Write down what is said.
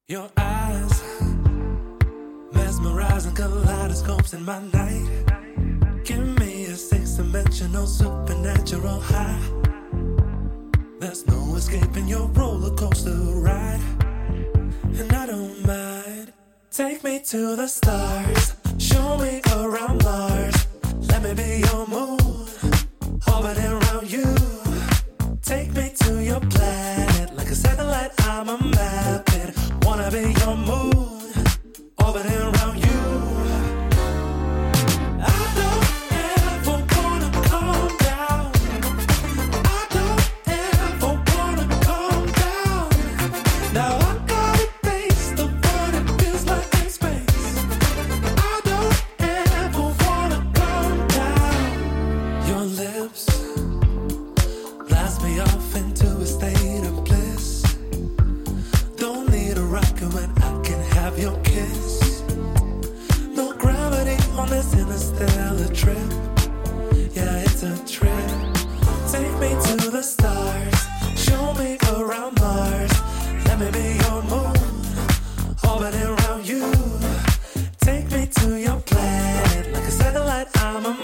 Your eyes mesmerizing kaleidoscopes in my night. Give me a six-dimensional supernatural high. There's no escaping your roller coaster ride, and I don't mind. Take me to the stars, show me around Mars. Let me be your moon, orbiting around you. Take me to your planet, like a satellite I'm a magnet. Wanna be your moon, orbiting around you. I don't ever wanna calm down. I don't ever wanna calm down. Now I got it based on what it feels like in space. I don't ever wanna calm down. Your lips blast me off into a state of bliss. Don't need a rocket when I can have your kiss. No gravity on this interstellar trip. Yeah, it's a trip. Take me to the stars, show me around Mars. Let me be your moon, orbiting around you. Take me to your planet, like a satellite I'm a